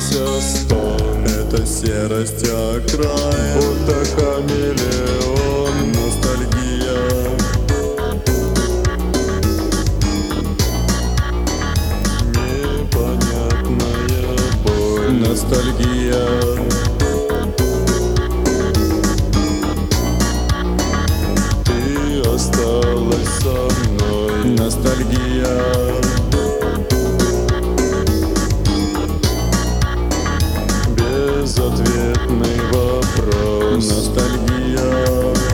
остался стон. Это серость окраин, будто хамелеон. ностальгия. Непонятная боль. Ностальгия. Ты осталась со мной. Ностальгия. Безответный вопрос. Ностальгия.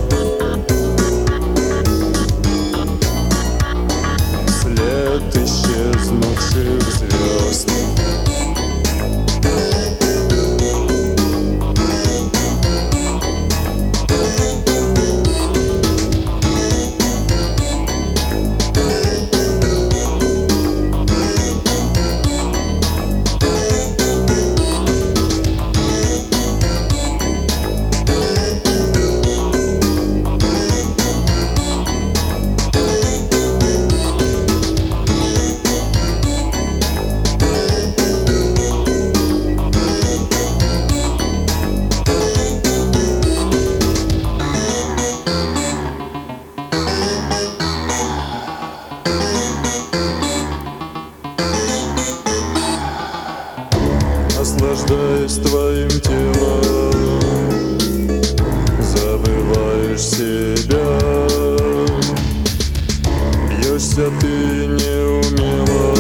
След исчезнувших звезд. Наслаждаясь твоим телом, забываешь себя. Бьешься ты неумело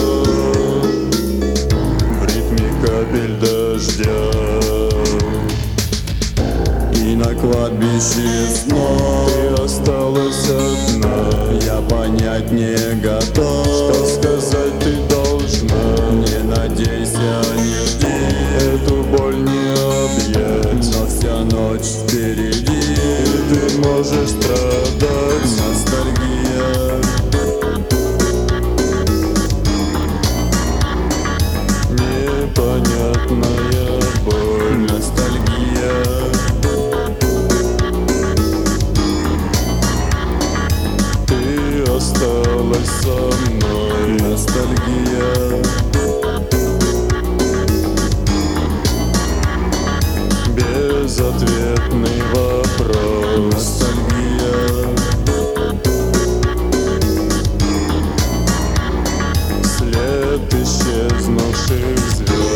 в ритме капель дождя. И на кладбище снов Ты осталась одна. я понять не готов. Что сказать ты должна? Не надейся, не жди, Эту боль не объять. но вся ночь впереди. И ты можешь страдать. Ностальгия. Непонятная боль. Ностальгия. Ты осталась со мной. Ностальгия. Безответный вопрос. Ностальгия. След исчезнувших звезд.